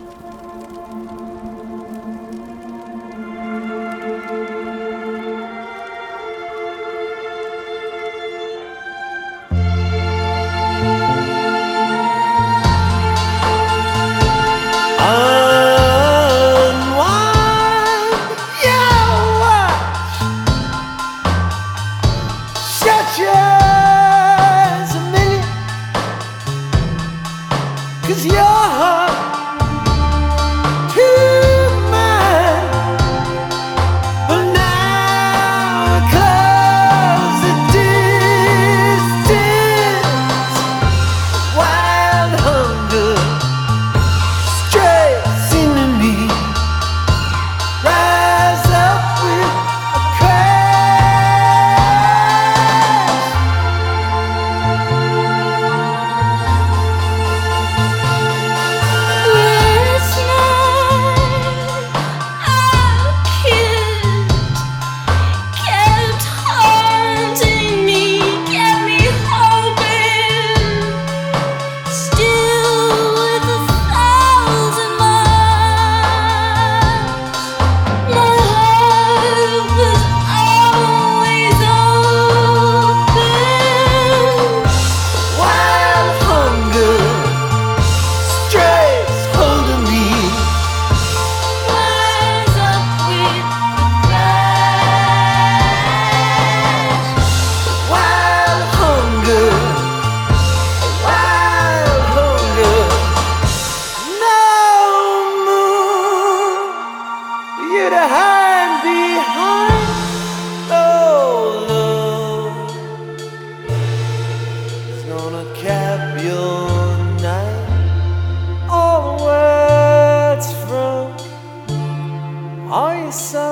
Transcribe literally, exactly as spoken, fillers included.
Cause your heart to mine, but now close the distance. Wild hunger straight into me, rise up with a crash. To hide behind, oh love is gonna cap your night. All the words from all your sons.